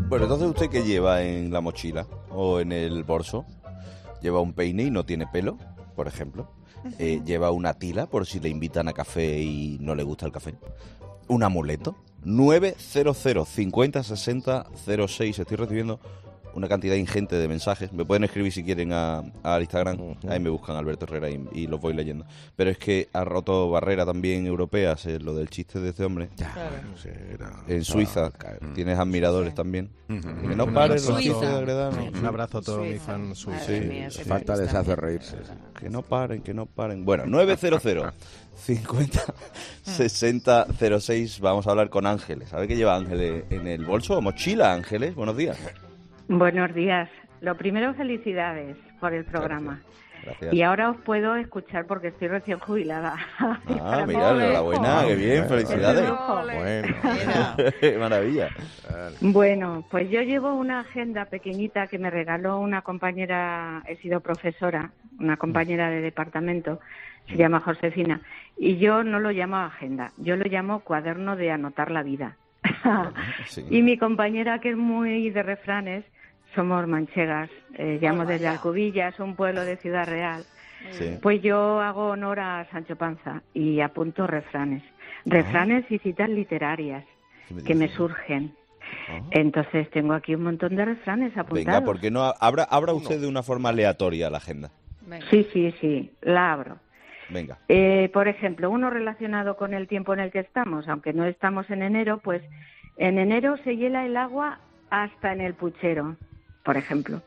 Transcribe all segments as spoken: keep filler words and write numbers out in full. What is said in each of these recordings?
Bueno, entonces ¿usted qué lleva en la mochila o en el bolso? ¿Lleva un peine y no tiene pelo, por ejemplo? Eh, ¿Lleva una tila por si le invitan a café y no le gusta el café? ¿Un amuleto? nueve cero cero, cincuenta, sesenta, cero seis. Estoy recibiendo una cantidad ingente de mensajes. Me pueden escribir si quieren a, al Instagram. Uh-huh. Ahí me buscan Alberto Herrera y, y los voy leyendo. Pero es que ha roto barreras también europeas, eh, lo del chiste de este hombre. Ya, claro. Sí, era, en Suiza uh-huh. tienes admiradores sí. también. Uh-huh. Que no paren los chistes de Agredano. Un abrazo a todos mis fans suizos. Sí, mía, sí. Falta les hace reírse. Sí. Que no paren, que no paren. Bueno, nueve cero cero, cincuenta, sesenta, cero seis. Vamos a hablar con Ángeles. ¿Sabe qué lleva Ángeles en el bolso? ¿Mochila, Ángeles? Buenos días. Buenos días. Lo primero, felicidades por el programa. Gracias. Gracias. Y ahora os puedo escuchar porque estoy recién jubilada. Ah, mira, enhorabuena, qué bien, felicidades. Bueno, qué maravilla. Bueno, pues yo llevo una agenda pequeñita que me regaló una compañera, he sido profesora, una compañera de departamento, se llama Josefina, y yo no lo llamo agenda, yo lo llamo cuaderno de anotar la vida. Sí. Y mi compañera, que es muy de refranes, somos manchegas, eh, llamo desde Alcubillas, un pueblo de Ciudad Real. Sí. Pues yo hago honor a Sancho Panza y apunto refranes. Refranes ah. y citas literarias me que me surgen. Ah. Entonces tengo aquí un montón de refranes apuntados. Venga, ¿por qué no abra, abra usted de una forma aleatoria la agenda? Venga. Sí, sí, sí, la abro. Venga. Eh, por ejemplo, uno relacionado con el tiempo en el que estamos, aunque no estamos en enero, pues en enero se hiela el agua hasta en el puchero, por ejemplo.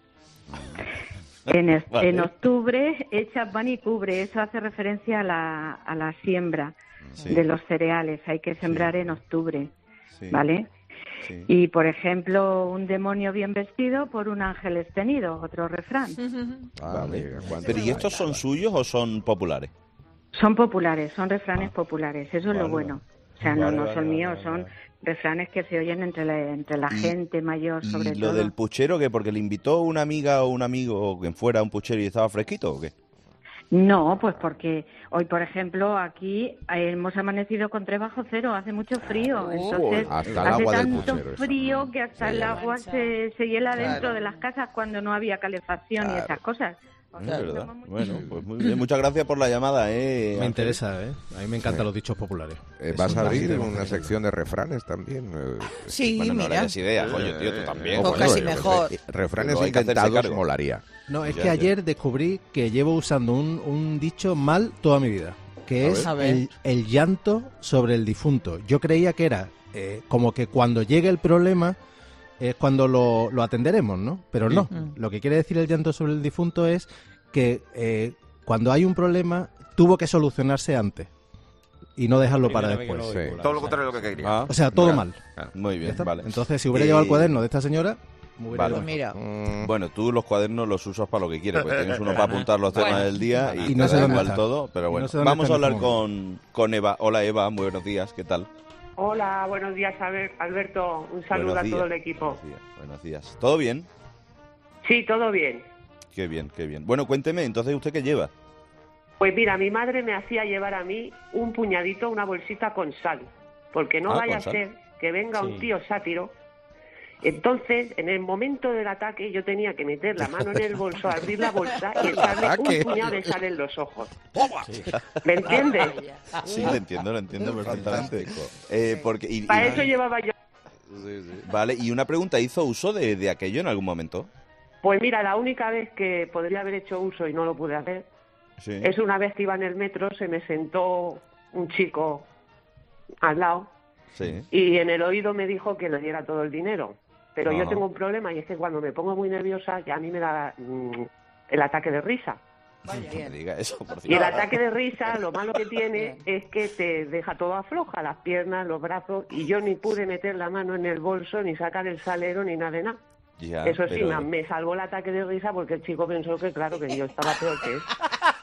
En, es, vale. en octubre echa pan y cubre, eso hace referencia a la, a la siembra sí. de los cereales, hay que sembrar sí. en octubre, sí. ¿vale? Sí. Y, por ejemplo, un demonio bien vestido por un ángel estenido, otro refrán. Ah, vale. Pero ¿y estos son suyos o son populares? Son populares, son refranes ah. populares, eso vale. es lo bueno. O sea, vale, no, no vale, son vale, míos, vale, son vale. refranes que se oyen entre la, entre la gente mayor, sobre ¿Y todo. ¿Lo del puchero que porque le invitó una amiga o un amigo o quien fuera a un puchero y estaba fresquito o qué? No, pues porque hoy, por ejemplo, aquí hemos amanecido con tres bajo cero, hace mucho frío, entonces hasta el hace agua tanto del puchero, frío eso. que hasta sí, el agua se, se hiela claro. dentro de las casas cuando no había calefacción claro. y esas cosas. O sea, es verdad. Muy... Bueno, pues muy bien. Muchas gracias por la llamada, ¿eh? Me interesa, ¿eh? A mí me encantan sí. los dichos populares. Eh, ¿Vas a abrir una sección de refranes también? Sí, bueno, no mira. le des ideas, oye, tío, tú también. Pues casi mejor. Refranes encantados molaría. No, es que ayer descubrí que llevo usando un, un dicho mal toda mi vida, que es el, el llanto sobre el difunto. Yo creía que era eh, como que cuando llegue el problema es cuando lo, lo atenderemos, ¿no? Pero no. Mm. Lo que quiere decir el llanto sobre el difunto es que eh, cuando hay un problema tuvo que solucionarse antes y no dejarlo para después. Sí. Todo lo contrario de lo que quería. Ah, o sea, todo mal. Muy bien, vale. Entonces, si hubiera eh... llevado el cuaderno de esta señora... Vale. Pues mira. Mm. Bueno, tú los cuadernos los usas para lo que quieres, pues tienes uno para apuntar los temas bueno. del día y, y no sé da dónde igual está. todo, pero bueno. No sé vamos a hablar con, con Eva. Hola Eva, muy buenos días, ¿qué tal? Hola, buenos días Alberto, un saludo a todo el equipo. Buenos días, buenos días. ¿Todo bien? Sí, todo bien. Qué bien, qué bien. Bueno, cuénteme, entonces, ¿usted qué lleva? Pues mira, mi madre me hacía llevar a mí un puñadito, una bolsita con sal, porque no ah, vaya a ser que venga sí. un tío sátiro. Entonces, en el momento del ataque, yo tenía que meter la mano en el bolso, abrir la bolsa y echarle un puñado de sal en los ojos. Sí. ¿Me entiendes? Sí, lo entiendo, lo entiendo perfectamente. Eh, porque, y, Para y, eso llevaba yo. Sí, sí. Vale, y una pregunta, ¿hizo uso de, de aquello en algún momento? Pues mira, la única vez que podría haber hecho uso y no lo pude hacer sí. es una vez que iba en el metro, se me sentó un chico al lado sí. y en el oído me dijo que le diera todo el dinero. Pero Ajá. yo tengo un problema y es que cuando me pongo muy nerviosa ya a mí me da mmm, el ataque de risa. Vaya. No me diga eso, por y el ataque de risa, lo malo que tiene es que te deja todo afloja, las piernas, los brazos, y yo ni pude meter la mano en el bolso, ni sacar el salero, ni nada de nada. Ya, eso sí, pero... me salvó el ataque de risa porque el chico pensó que, claro, que yo estaba peor que él.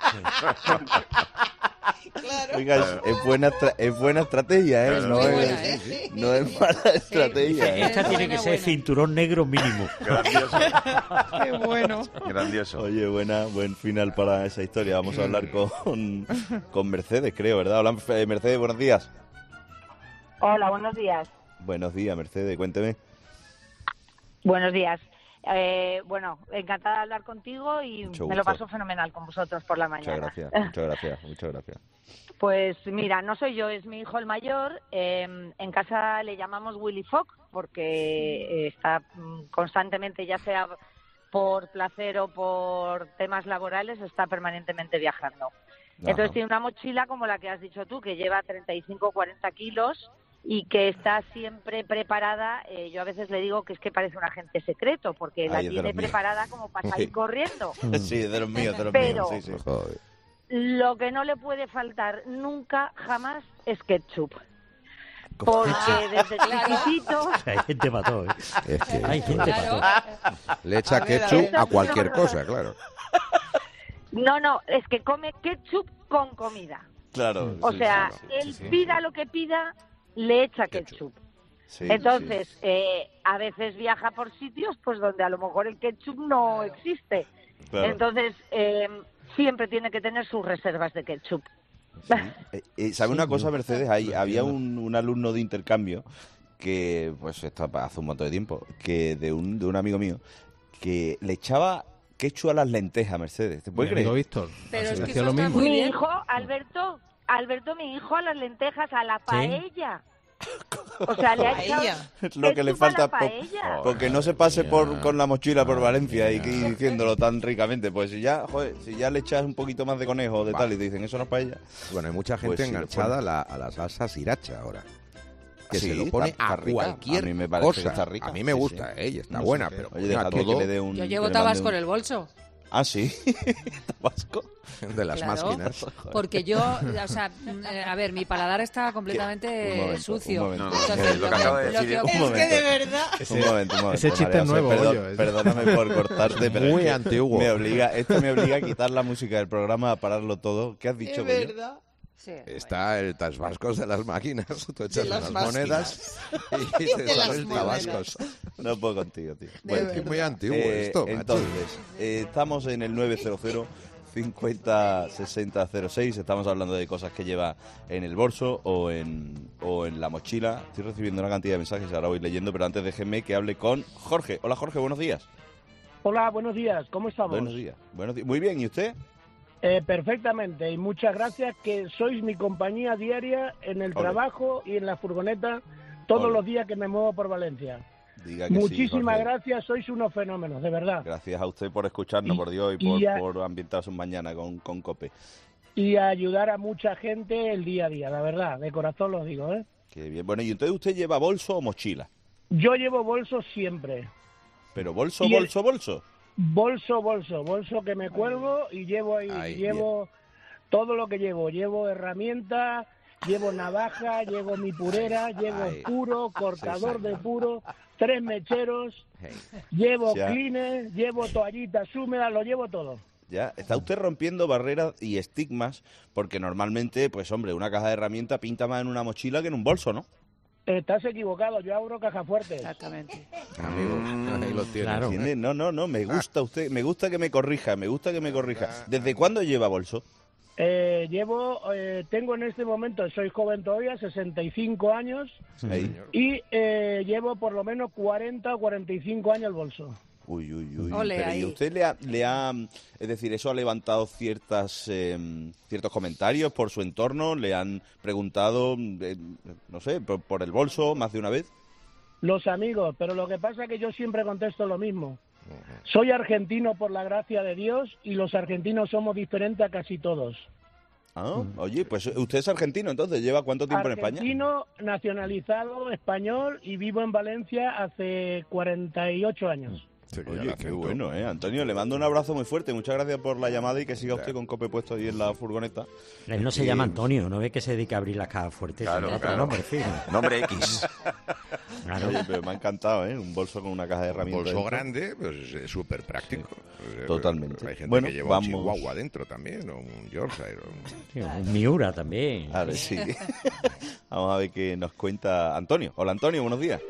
Claro. Oiga, es, es, buena es buena estrategia, ¿eh? No, es, buena, ¿eh? no es mala estrategia. ¿eh? Esta tiene que ser buena. Cinturón negro mínimo. Grandioso. Qué bueno. Grandioso. Oye, buena, buen final para esa historia. Vamos a hablar con, con Mercedes, creo, ¿verdad? Hola, Mercedes, buenos días. Hola, buenos días. Buenos días, Mercedes, cuénteme. Buenos días. Eh, bueno, encantada de hablar contigo y Mucho me lo gusto. paso fenomenal con vosotros por la mañana. Muchas gracias, muchas gracias, muchas gracias. Pues mira, no soy yo, es mi hijo el mayor. Eh, en casa le llamamos Willy Fogg porque eh, está mm, constantemente, ya sea por placer o por temas laborales, está permanentemente viajando. Ajá. Entonces tiene una mochila como la que has dicho tú, que lleva treinta y cinco o cuarenta kilos y que está siempre preparada. Eh, yo a veces le digo que es que parece un agente secreto, porque la Ay, es de tiene los míos. preparada como para salir corriendo. Sí, de los míos, de los Pero- míos. Sí, sí. Joder. Lo que no le puede faltar nunca, jamás, es ketchup. Porque desde chiquitito... Hay gente para todo, ¿eh? Es que Hay gente para todo. le echa A ver, a ketchup ver. a cualquier cosa, claro. No, no, es que come ketchup con comida. Claro. O sí, sea, sí, sí, él sí, sí. pida lo que pida, le echa ketchup. Sí, Entonces, sí. eh, a veces viaja por sitios pues donde a lo mejor el ketchup no existe. Claro. Entonces, eh, siempre tiene que tener sus reservas de ketchup. Eh, eh, ¿Sabe una cosa, Mercedes? Hay, había un, un alumno de intercambio que, pues esto hace un montón de tiempo, que de un, de un amigo mío, que le echaba ketchup a las lentejas, Mercedes. ¿Te Mi puedes amigo creer? Víctor. Pero es que hacía eso lo está mismo. muy Mi bien. hijo, Alberto, Alberto, mi hijo, a las lentejas, a la paella. O sea, le ha echado Paella. Es lo que le ketchup a la falta po- paella. porque no se pase por con la mochila por Valencia y, y diciéndolo tan ricamente. Pues si ya, joder, si ya le echas un poquito más de conejo o de Va. tal y te dicen eso no es paella. Bueno, hay mucha gente Pues sí, lo enganchada pone. a la, a la salsa sriracha ahora. Que Sí, se lo pone está- está a rica. cualquier A mí me parece cosa. que está rica. A mí me Sí, gusta, sí. ¿eh? Y está No sé buena, qué. pero Oye, coño, a dejadme todo que le dé un... Yo que llevo le mande tabasco un- en el bolso. Ah, sí. Tabasco. de las Claro, máquinas. porque yo, o sea, mm, eh, a ver, mi paladar está completamente Un momento, sucio. un momento. No, no, Entonces, lo que acaba de lo decir que es- Un ocurre- momento. Es que de verdad... Un momento, un momento. ese chiste María es nuevo, José, Goyo, ese. Perdóname por cortarte, pero Muy es que antiguo. Me obliga, esto me obliga a quitar la música del programa, a pararlo todo. ¿Qué has dicho, Es Goyo? verdad. Sí. Está el tasbascos de las máquinas. Tú echas las unas monedas y te De las sale el monedas. tabascos. No puedo contigo, tío. De Bueno, Es que es muy verdad. antiguo eh, esto, macho. entonces, eh, estamos en el nueve cero cero cincuenta sesenta cero seis. Estamos hablando de cosas que lleva en el bolso o en, o en la mochila. Estoy recibiendo una cantidad de mensajes, ahora voy leyendo, pero antes déjenme que hable con Jorge. Hola, Jorge, buenos días. Hola, buenos días, ¿cómo estamos? Buenos días. Buenos días. Muy bien, ¿y usted? Eh, perfectamente, y muchas gracias que sois mi compañía diaria en el Ole. trabajo y en la furgoneta todos Ole. los días que me muevo por Valencia. Diga que sí, Muchísimas Jorge. gracias, sois unos fenómenos, de verdad. Gracias a usted por escucharnos, Y- por Dios, y y por, ya- por ambientar sus mañanas con, con COPE. Y a ayudar a mucha gente el día a día, la verdad, de corazón lo digo, ¿eh? Qué bien. Bueno, ¿y entonces usted lleva bolso o mochila? Yo llevo bolso siempre. ¿Pero bolso, Y el- bolso, bolso? Bolso, bolso, bolso que me cuelgo y llevo ahí, Ay, llevo todo lo que llevo. Llevo herramientas, llevo navaja, llevo mi purera, llevo Ay. puro, cortador de puro, tres mecheros, Hey. llevo Ya. cleaner, llevo toallitas húmedas, lo llevo todo. Ya, está usted rompiendo barreras y estigmas, porque normalmente, pues hombre, una caja de herramientas pinta más en una mochila que en un bolso, ¿no? Estás equivocado, yo abro caja fuertes. Exactamente. Amigos, ahí lo tienes. Claro. ¿Entiende? No, no, no, me gusta usted, me gusta que me corrija, me gusta que me corrija. ¿Desde cuándo lleva bolso? Eh, llevo, eh, tengo en este momento, soy joven todavía, sesenta y cinco años, Ahí. y eh, llevo por lo menos cuarenta o cuarenta y cinco años el bolso. Uy, uy, uy. Ole, Pero, ahí. ¿y usted le ha, le ha, es decir, eso ha levantado ciertas, eh, ciertos comentarios por su entorno? ¿Le han preguntado, eh, no sé, por, por el bolso más de una vez? Los amigos, pero lo que pasa es que yo siempre contesto lo mismo. Soy argentino por la gracia de Dios y los argentinos somos diferentes a casi todos. Ah, oye, pues usted es argentino, entonces, ¿lleva cuánto tiempo en España? Argentino, nacionalizado, español y vivo en Valencia hace cuarenta y ocho años. Oye, qué bueno, ¿eh? Antonio, le mando un abrazo muy fuerte. Muchas gracias por la llamada y que siga usted con Cope puesto ahí en la furgoneta. Él no se Y- llama Antonio, ¿no ve que se dedica a abrir las cajas fuertes? Claro, Tiene otro claro. nombre, fijo. Nombre X. Claro. Oye, pero me ha encantado, ¿eh? Un bolso con una caja de Un herramientas. bolso dentro. grande, pues es súper práctico. Pues, eh, Totalmente. Hay gente Bueno, que lleva vamos. un chihuahua dentro también, o un Yorkshire. o un- Sí, un Miura también. A ver, sí. Vamos a ver qué nos cuenta Antonio. Hola, Antonio, buenos días.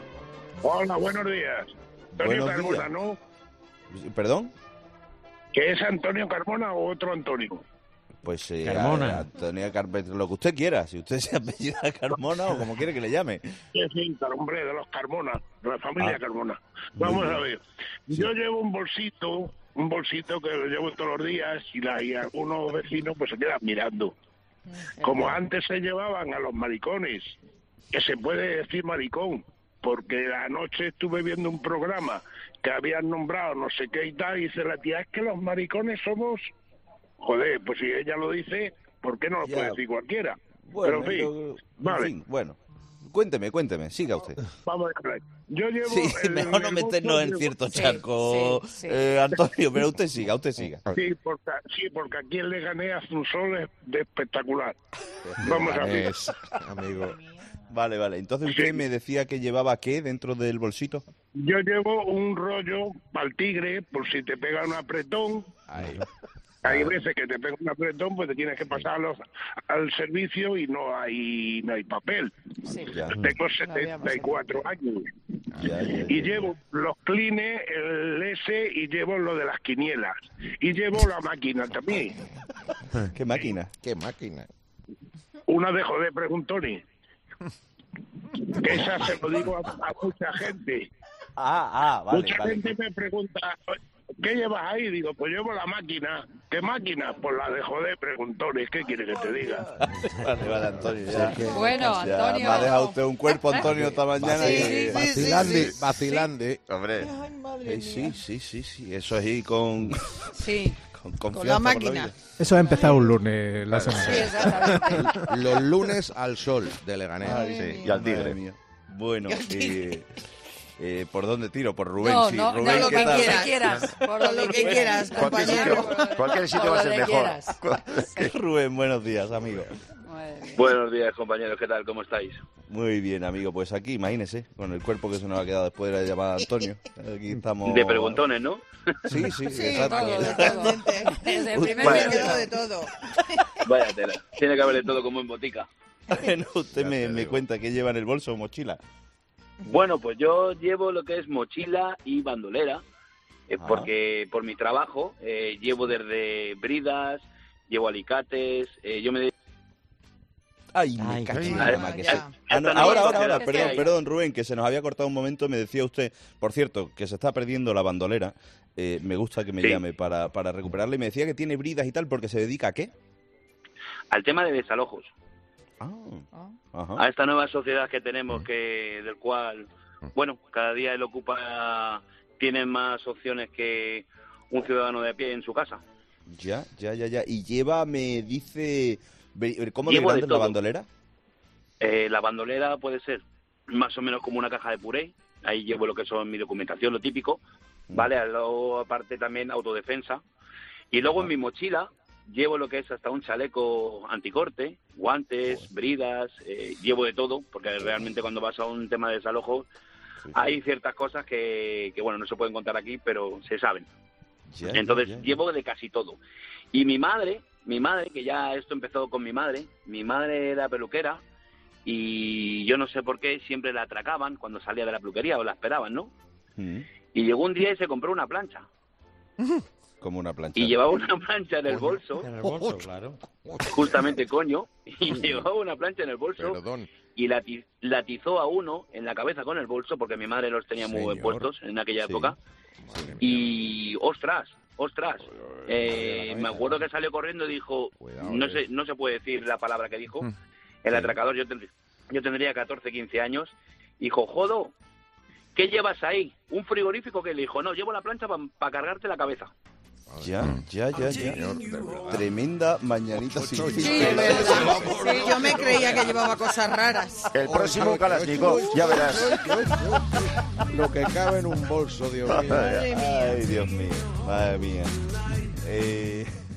Hola, buenos días. Antonio Buenos Carmona, días. ¿no? ¿Perdón? ¿Que es Antonio Carmona o otro Antonio? Pues eh, Carmona. a- Antonia Carpenter, lo que usted quiera, si usted se apellida Carmona o como quiere que le llame. Sí, sí, hombre, de los Carmona, de la familia Ah, Carmona. muy Vamos bien. a ver, yo llevo un bolsito, un bolsito que lo llevo todos los días y, la, y algunos vecinos pues se quedan mirando. Como antes se llevaban a los maricones, que se puede decir maricón, porque anoche estuve viendo un programa que habían nombrado no sé qué y tal, y dice la tía, es que los maricones somos... Joder, pues si ella lo dice, ¿por qué no lo Ya. puede decir cualquiera? Bueno, Pero en fin, yo- vale. en fin, bueno. Cuénteme, cuénteme, siga usted. Vamos a ver. Yo llevo Sí, el- mejor no el meternos bolso, en llevo- cierto Sí, charco, sí, sí. eh, Antonio, pero usted siga, usted siga. Sí, porque, sí, porque aquí en Leganés hace un sol es- de espectacular. Vamos a ver. Leganés, amigo. Vale, vale. Entonces usted me decía que llevaba qué dentro del bolsito. Yo llevo un rollo para el tigre, por si te pega un apretón. Ahí. Hay veces que te pega un apretón, pues te tienes que pasar a los- al servicio y no hay no hay papel. Sí. Ya, Tengo setenta y cuatro años. ya, ya, Y ya. llevo los clines, el S y llevo lo de las quinielas. Y llevo la máquina también. ¿Qué máquina? Qué máquina. Una de joder preguntones. Que esa se lo digo a, a mucha gente. Ah, ah, vale, mucha vale. gente me pregunta, ¿qué llevas ahí? Digo, pues llevo la máquina. ¿Qué máquina? Pues la de joder preguntones. ¿Qué quiere que te diga? Vale, vale, Antonio. Ya, Bueno, ya Antonio. me ha dejado usted un cuerpo, Antonio, esta mañana. Sí, que- sí, sí. Vacilande, vacilande. Hombre, Eh, sí, sí, sí, sí. Eso es ir con, Sí, con confianza. Con la por máquina. vida. Eso ha empezado un lunes la semana. sí, exactamente. Los lunes al sol de Leganés. Ay, sí, y al tigre. Madre mía. Bueno, eh, eh, ¿por dónde tiro? Por Rubén, No, sí. no, Rubén, no, lo ¿qué que tal? quieras, quieras. Por Por lo que quieras, cualquier compañero. sitio, cualquier sitio Por va a ser donde mejor. quieras. Rubén, buenos días, amigo. Madre mía. Buenos días, compañeros. ¿Qué tal? ¿Cómo estáis? Muy bien, amigo. Pues aquí, imagínese, con el cuerpo que se nos ha quedado después de la llamada de Antonio. Aquí estamos... De preguntones, ¿no? Sí, sí, Sí, exacto. todo, totalmente. Desde el primer Bueno. minuto. Pero de todo. Vaya tela. Tiene que haber de todo como en botica. Bueno, usted Ya me, te me digo. cuenta qué lleva en el bolso o mochila. Bueno, pues yo llevo lo que es mochila y bandolera, eh, Ah. porque por mi trabajo eh, llevo desde bridas, llevo alicates, eh, yo me dedico... Ay, me Ay, cacho en ay, la más que ya. sí. Ah, no, Esta no ahora, es ahora, ahora, sociedad perdón, que hay. perdón, Rubén, que se nos había cortado un momento. Me decía usted, por cierto, que se está perdiendo la bandolera. Eh, me gusta que me Sí. llame para, para recuperarla. Y me decía que tiene bridas y tal, porque se dedica a qué. al tema de desalojos, Ah, Ah. ajá. a esta nueva sociedad que tenemos, que del cual, bueno, cada día él ocupa, tiene más opciones que un ciudadano de a pie en su casa. Ya, ya, ya, ya. Y lleva, me dice... ve- ¿Cómo de Llevo grande de es la todo. bandolera? Eh, la bandolera puede ser más o menos como una caja de puré. Ahí llevo lo que son mi documentación, lo típico. Vale, luego aparte también autodefensa. Y luego en mi mochila llevo lo que es hasta un chaleco anticorte, guantes, bridas, eh, llevo de todo, porque realmente cuando vas a un tema de desalojo hay ciertas cosas que, que, bueno, no se pueden contar aquí, pero se saben. Ya, Entonces ya, ya. llevo de casi todo. Y mi madre, mi madre, que ya esto empezó con mi madre, mi madre era peluquera y yo no sé por qué siempre la atracaban cuando salía de la peluquería o la esperaban, ¿no? Mm, Y llegó un día y se compró una plancha. Como una plancha. Y llevaba una plancha en el bolso, En el bolso, claro. justamente coño, y llevaba una plancha en el bolso Perdón. y la, ti- la atizó a uno en la cabeza con el bolso, porque mi madre los tenía muy bien Señor. puestos en aquella Sí. época. Madre mía. Y ostras, ostras, eh, Cuidado, me acuerdo que salió corriendo y dijo, Cuidado, no eh. sé, no se puede decir la palabra que dijo, Mm. el Sí. atracador, yo, tendría- yo tendría catorce, quince años, dijo, jodo, ¿qué llevas ahí? ¿Un frigorífico? Que le dijo, no, llevo la plancha para cargarte la cabeza. Ya, ya, ya, ya. Señor, de verdad. Tremenda mañanita sin fin. Sí, es verdad. Sí, yo me creía que llevaba cosas raras. el próximo Kalashnikov, ya verás. Lo que cabe en un bolso, Dios mío. Madre mía. Ay, Dios mío. Madre mía. Eh...